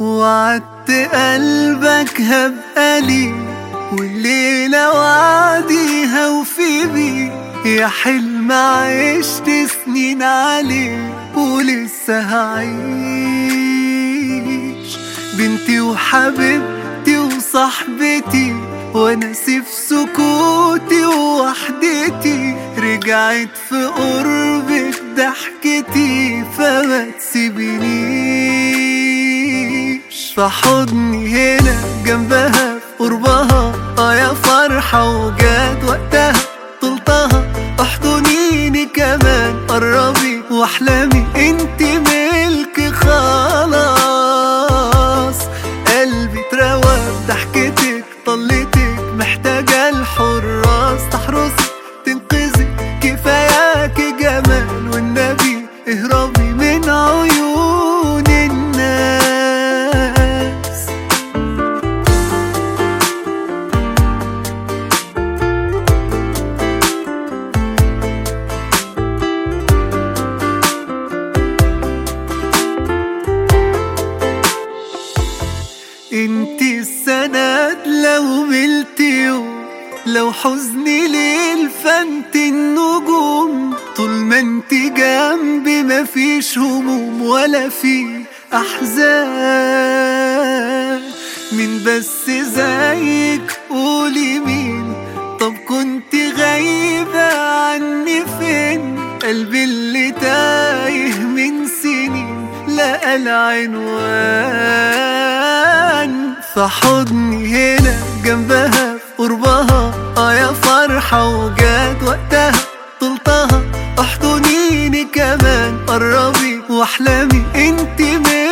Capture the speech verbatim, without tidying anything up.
وعدت قلبك هبقى لي، والليلة وعديها وفي بي، يا حلم عشت سنين عليه ولسه هعيش. بنتي وحبيبتي وصاحبتي وناسي في سكوتي ووحدتي، رجعت في قربك ضحكتي فما تسيبنيش. في حضني هنا جنبها في قربها، اه يا فرحة وجات وقتها طلتها. احضنيني كمان قربي واحلمي، انت ملكي خلاص. قلبي اتروى بضحكتك طلتك، محتاجة الحراس تحرسك تنقذك، كفاياكي جمال والنبي اهربي من عيون الناس. انتي السند لو ملت يوم، لو حزني ليل فانت النجوم. طول ما انتي جنبي مفيش هموم ولا في احزان. مين بس زيك قولي مين؟ طب كنت غايبة عني فين؟ قلبي اللي تايه من سنين لقى العنوان. في حضني هنا جنبها في قربها، اه يا فرحة وجات وقتها طلتها. احضنيني كمان قربي واحلمي، انت